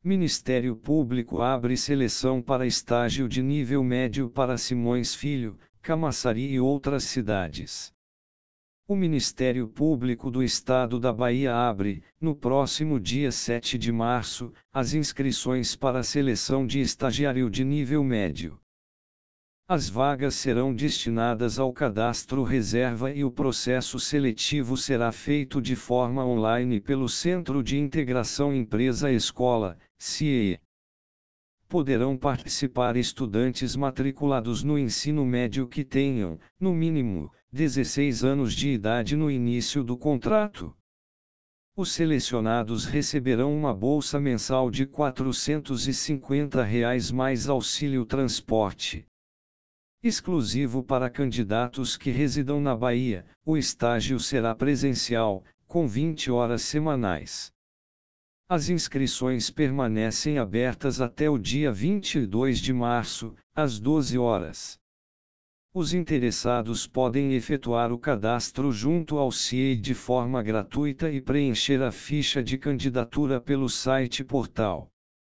Ministério Público abre seleção para estágio de nível médio para Simões Filho, Camaçari e outras cidades. O Ministério Público do Estado da Bahia abre, no próximo dia 7 de março, as inscrições para a seleção de estagiário de nível médio. As vagas serão destinadas ao cadastro reserva e o processo seletivo será feito de forma online pelo Centro de Integração Empresa-Escola, CIE. Poderão participar estudantes matriculados no ensino médio que tenham, no mínimo, 16 anos de idade no início do contrato. Os selecionados receberão uma bolsa mensal de R$ 450 mais auxílio transporte. Exclusivo para candidatos que residam na Bahia, o estágio será presencial, com 20 horas semanais. As inscrições permanecem abertas até o dia 22 de março, às 12 horas. Os interessados podem efetuar o cadastro junto ao CIE de forma gratuita e preencher a ficha de candidatura pelo site portal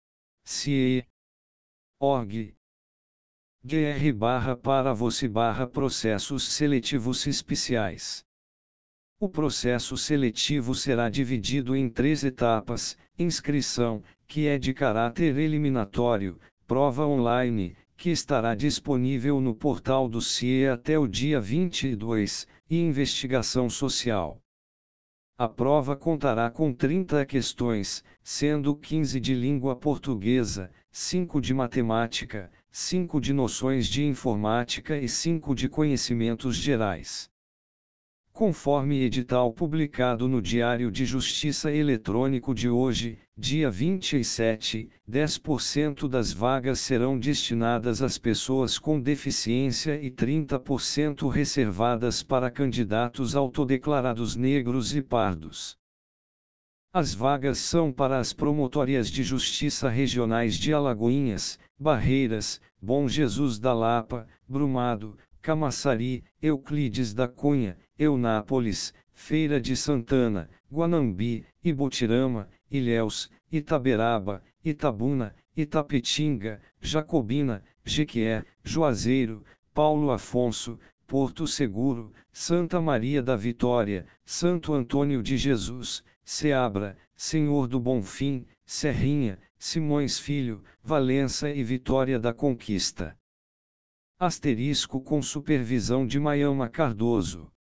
CIE.org. gr/para-você/processos seletivos especiais. O processo seletivo será dividido em 3 etapas: inscrição, que é de caráter eliminatório, prova online, que estará disponível no portal do CIE até o dia 22, e investigação social. A prova contará com 30 questões, sendo 15 de língua portuguesa, 5 de matemática, 5 de noções de informática e 5 de conhecimentos gerais. Conforme edital publicado no Diário de Justiça Eletrônico de hoje, dia 27, 10% das vagas serão destinadas às pessoas com deficiência e 30% reservadas para candidatos autodeclarados negros e pardos. As vagas são para as promotorias de justiça regionais de Alagoinhas, Barreiras, Bom Jesus da Lapa, Brumado, Camaçari, Euclides da Cunha, Eunápolis, Feira de Santana, Guanambi, Ibotirama, Ilhéus, Itaberaba, Itabuna, Itapetinga, Jacobina, Jequié, Juazeiro, Paulo Afonso, Porto Seguro, Santa Maria da Vitória, Santo Antônio de Jesus, Ceabra, Senhor do Bonfim, Serrinha, Simões Filho, Valença e Vitória da Conquista. Asterisco com supervisão de Maiama Cardoso.